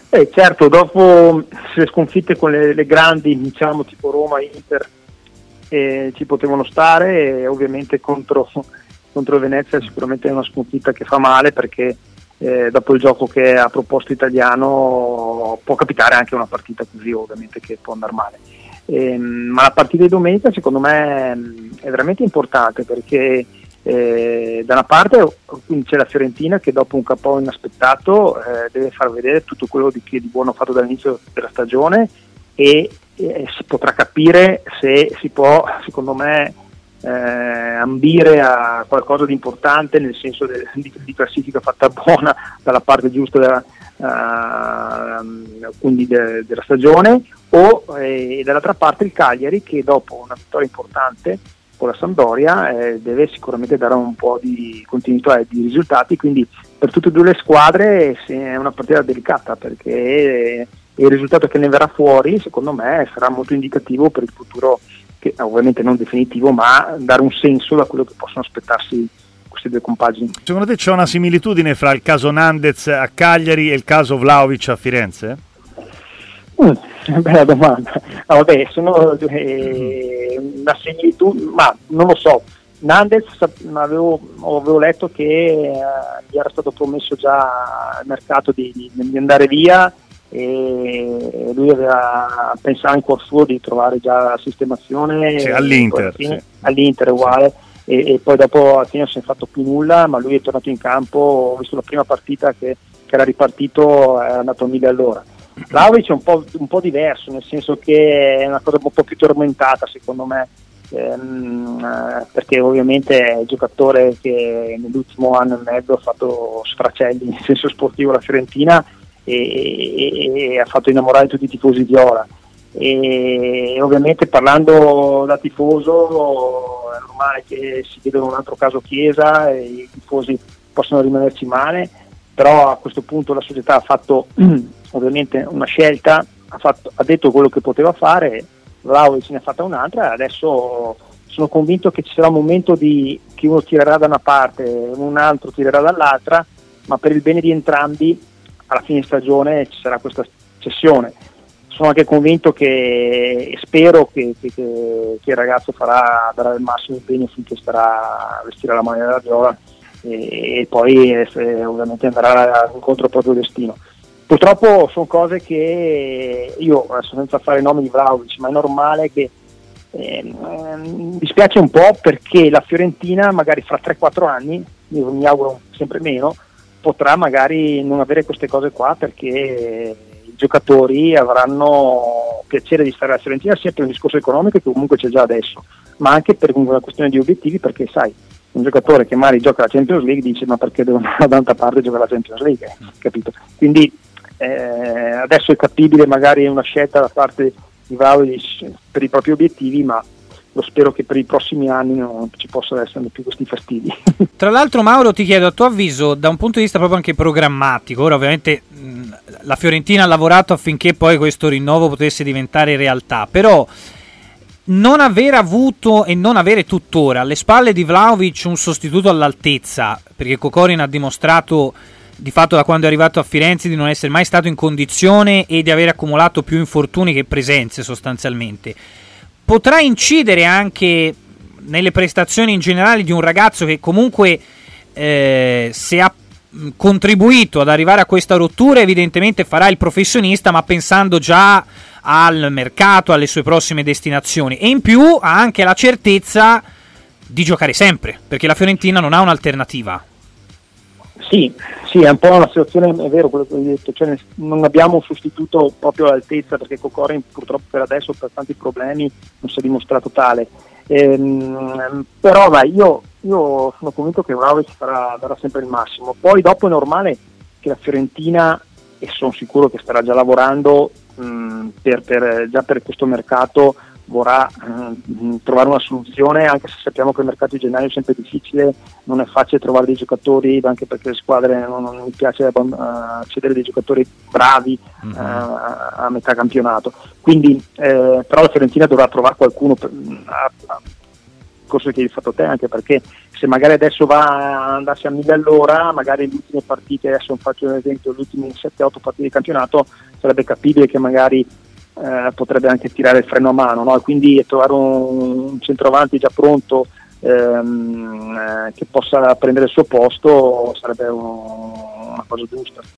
Certo, dopo le sconfitte con le grandi, diciamo tipo Roma, Inter, ci potevano stare, e ovviamente contro Venezia sicuramente è una sconfitta che fa male, perché dopo il gioco che ha proposto Italiano può capitare anche una partita così, ovviamente, che può andare male. Ma la partita di domenica secondo me è veramente importante, perché da una parte c'è la Fiorentina che dopo un KO inaspettato deve far vedere tutto quello che di buono ha fatto dall'inizio della stagione, e si potrà capire se si può, secondo me, ambire a qualcosa di importante, nel senso di classifica fatta buona dalla parte giusta quindi della stagione, o dall'altra parte il Cagliari, che dopo una vittoria importante con la Sampdoria deve sicuramente dare un po' di continuità e di risultati. Quindi per tutte e due le squadre è una partita delicata, perché il risultato che ne verrà fuori secondo me sarà molto indicativo per il futuro, che ovviamente non definitivo, ma dare un senso da quello che possono aspettarsi queste due compagini. Secondo te c'è una similitudine fra il caso Nandez a Cagliari e il caso Vlahovic a Firenze? Bella domanda. Sono una similitudine, ma non lo so. Nandez avevo letto che gli era stato promesso già al mercato di andare via, e lui pensava in cuor suo di trovare già la sistemazione, all'Inter, all'Inter uguale, e poi dopo alla fine non si è fatto più nulla, ma lui è tornato in campo. Ho visto la prima partita che era ripartito, è andato a 1000 all'ora. Vlahovic è un po' diverso, nel senso che è una cosa un po' più tormentata secondo me, perché ovviamente è il giocatore che nell'ultimo anno e mezzo ha fatto sfracelli in senso sportivo la Fiorentina, e ha fatto innamorare tutti i tifosi viola, e ovviamente, parlando da tifoso, è normale che si vedono un altro caso Chiesa e i tifosi possono rimanerci male, però a questo punto la società ha fatto ovviamente una scelta, ha detto quello che poteva fare. Vlahovic ce ne ha fatta un'altra, e adesso sono convinto che ci sarà un momento che uno tirerà da una parte, un altro tirerà dall'altra, ma per il bene di entrambi alla fine stagione ci sarà questa cessione. Sono anche convinto e spero che il ragazzo darà il massimo impegno finché starà a vestire la maglia della Viola, e poi ovviamente andrà incontro al proprio destino. Purtroppo sono cose che io, adesso senza fare nomi di Vlahovic, ma è normale che mi dispiace un po', perché la Fiorentina magari fra 3-4 anni, io mi auguro sempre meno, potrà magari non avere queste cose qua, perché i giocatori avranno piacere di stare alla Fiorentina, sia per un discorso economico che comunque c'è già adesso, ma anche per una questione di obiettivi, perché sai, un giocatore che magari gioca la Champions League dice: ma perché devo andare da un'altra parte a giocare la Champions League? Capito? Quindi adesso è capibile magari una scelta da parte di Vlahovic per i propri obiettivi, ma lo spero che per i prossimi anni non ci possano essere più questi fastidi. Tra l'altro, Mauro, ti chiedo a tuo avviso, da un punto di vista proprio anche programmatico, ora ovviamente la Fiorentina ha lavorato affinché poi questo rinnovo potesse diventare realtà, però non aver avuto e non avere tuttora alle spalle di Vlahovic un sostituto all'altezza, perché Kokorin ha dimostrato di fatto da quando è arrivato a Firenze di non essere mai stato in condizione e di aver accumulato più infortuni che presenze sostanzialmente, potrà incidere anche nelle prestazioni in generale di un ragazzo che comunque se ha contribuito ad arrivare a questa rottura evidentemente farà il professionista, ma pensando già al mercato, alle sue prossime destinazioni, e in più ha anche la certezza di giocare sempre, perché la Fiorentina non ha un'alternativa. Sì, è un po' una situazione, è vero quello che hai detto, cioè non abbiamo un sostituto proprio all'altezza, perché Kokorin purtroppo per adesso, per tanti problemi, non si è dimostrato tale. Però io sono convinto che Vlahovic darà sempre il massimo. Poi dopo è normale che la Fiorentina, e sono sicuro che starà già lavorando già per questo mercato, vorrà trovare una soluzione, anche se sappiamo che il mercato di gennaio è sempre difficile, non è facile trovare dei giocatori, anche perché le squadre non mi piace accedere dei giocatori bravi a metà campionato. Quindi però la Fiorentina dovrà trovare qualcuno discorso che hai fatto te, anche perché se magari adesso andasse a 1000 all'ora, magari le ultime partite, adesso faccio un esempio, le ultime 7-8 partite di campionato, sarebbe capibile che magari potrebbe anche tirare il freno a mano, no? E quindi trovare un centravanti già pronto che possa prendere il suo posto sarebbe una cosa giusta.